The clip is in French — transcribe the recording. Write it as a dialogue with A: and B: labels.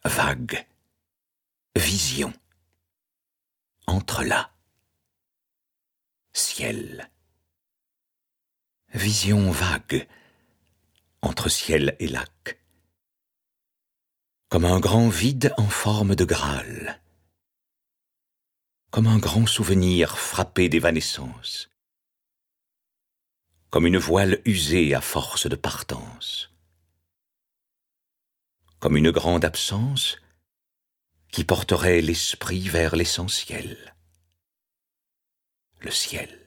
A: vague, vision, entrelacs, ciel. Vision vague, entre ciel et lac, comme un grand vide en forme de Graal, comme un grand souvenir frappé d'évanescence, comme une voile usée à force de partance, comme une grande absence qui porterait l'esprit vers l'essentiel, le ciel.